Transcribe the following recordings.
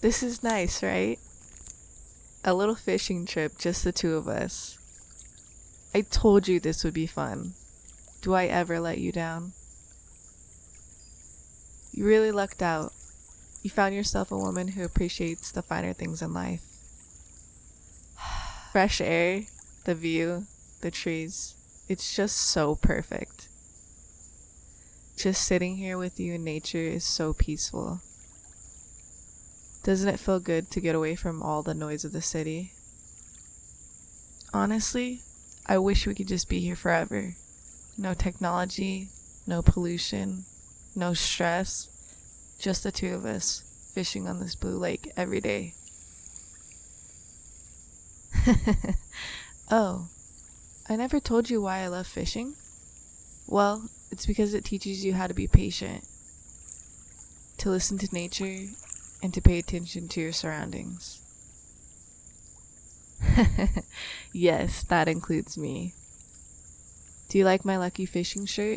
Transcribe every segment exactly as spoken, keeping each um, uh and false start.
This is nice, right? A little fishing trip, just the two of us. I told you this would be fun. Do I ever let you down? You really lucked out. You found yourself a woman who appreciates the finer things in life. Fresh air, the view, the trees. It's just so perfect. Just sitting here with you in nature is so peaceful. Doesn't it feel good to get away from all the noise of the city? Honestly, I wish we could just be here forever. No technology, no pollution, no stress. Just the two of us fishing on this blue lake every day. Oh, I never told you why I love fishing. Well, it's because it teaches you how to be patient, to listen to nature, and to pay attention to your surroundings. Yes, that includes me. Do you like my lucky fishing shirt?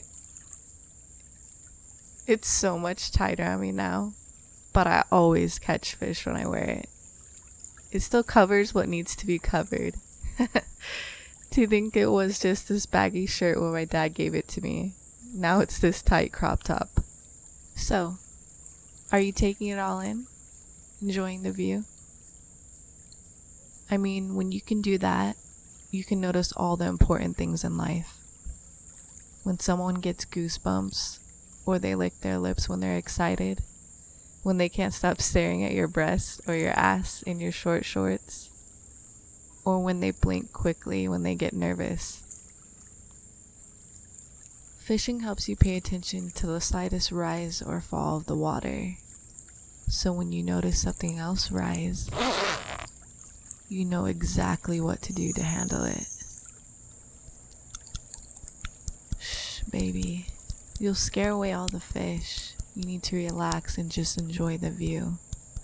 It's so much tighter on me now, but I always catch fish when I wear it. It still covers what needs to be covered. Do you think it was just this baggy shirt when my dad gave it to me? Now it's this tight crop top. So, are you taking it all in? Enjoying the view? I mean, when you can do that, you can notice all the important things in life. When someone gets goosebumps, or they lick their lips when they're excited, when they can't stop staring at your breast or your ass in your short shorts, or when they blink quickly when they get nervous. Fishing helps you pay attention to the slightest rise or fall of the water. So when you notice something else rise, you know exactly what to do to handle it. Shh, baby. You'll scare away all the fish. You need to relax and just enjoy the view.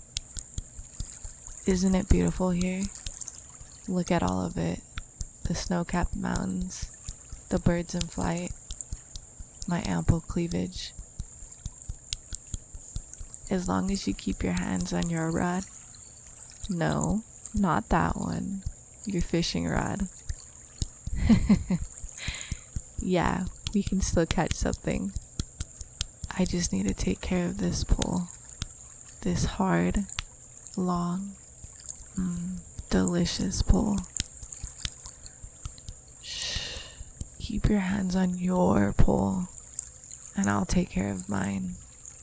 Isn't it beautiful here? Look at all of it. The snow-capped mountains, the birds in flight, my ample cleavage. As long as you keep your hands on your rod. No, not that one. Your fishing rod. Yeah, we can still catch something. I just need to take care of this pole. This hard, long, mm, delicious pole. Shh. Keep your hands on your pole, and I'll take care of mine.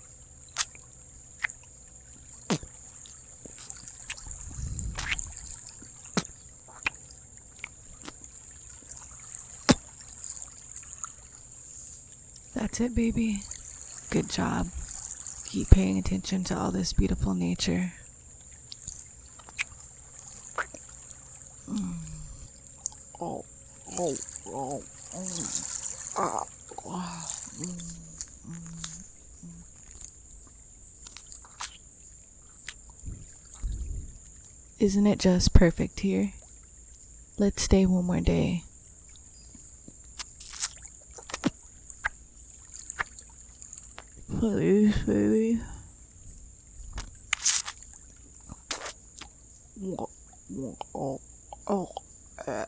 That's it, baby. Good job. Keep paying attention to all this beautiful nature. Mm. Oh, oh, oh, oh. Ah, oh. Mm, mm, mm. Isn't it just perfect here? Let's stay one more day. Please, baby. Oh, oh, oh. Uh,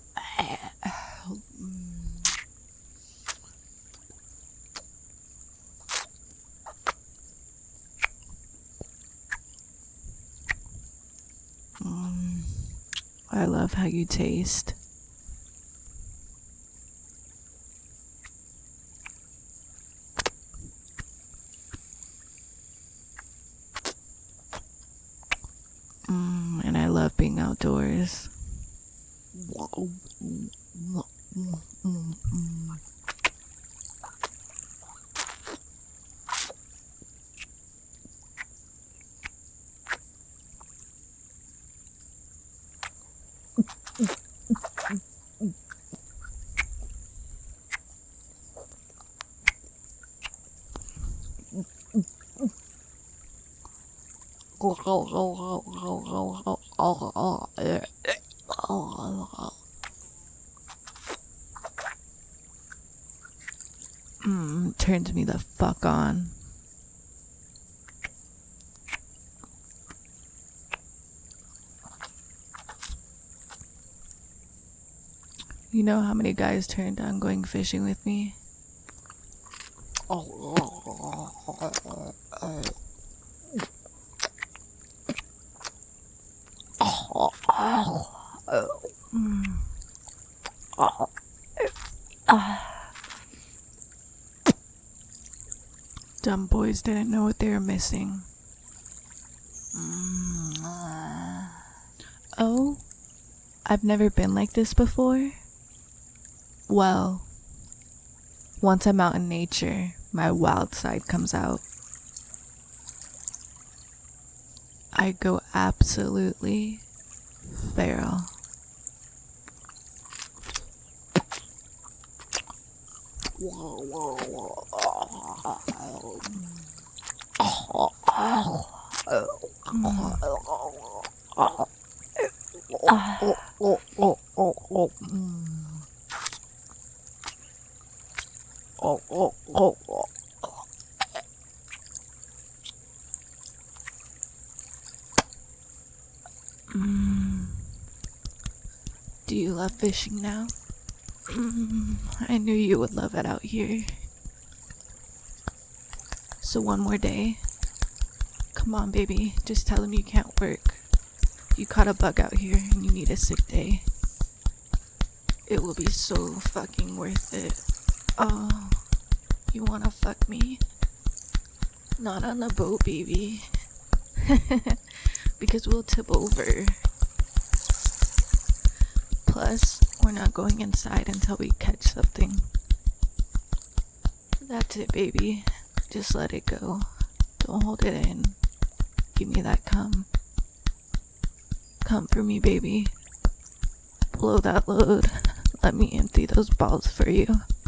mm, I love how you taste. Mm, and I love being outdoors. Mm, turns me the fuck on. You know how many guys turned down going fishing with me? Mm. Dumb boys didn't know what they were missing. Oh, I've never been like this before? Well, once I'm out in nature, my wild side comes out. I go absolutely feral. Mm. Do you love fishing now? Mm, I knew you would love it out here. So one more day. Come on, baby. Just tell him you can't work. You caught a bug out here and you need a sick day. It will be so fucking worth it. Oh, you wanna fuck me? Not on the boat, baby. Because we'll tip over. Plus, we're not going inside until we catch something. That's it, baby. Just let it go. Don't hold it in. Give me that cum. Come for me, baby. Blow that load. Let me empty those balls for you.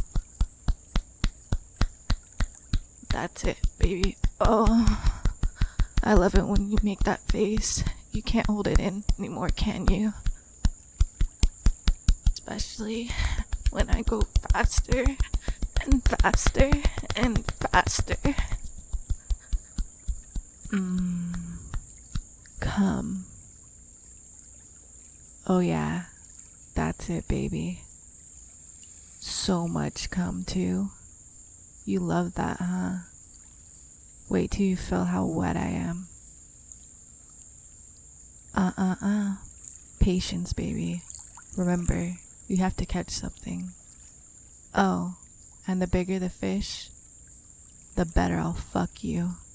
That's it, baby. Oh, I love it when you make that face. You can't hold it in anymore, can you? Especially when I go faster and faster and faster. Mmm. Come. Oh yeah, that's it, baby. So much cum too. You love that, huh? Wait till you feel how wet I am. Uh-uh-uh. Patience, baby. Remember, you have to catch something. Oh, and the bigger the fish, the better I'll fuck you.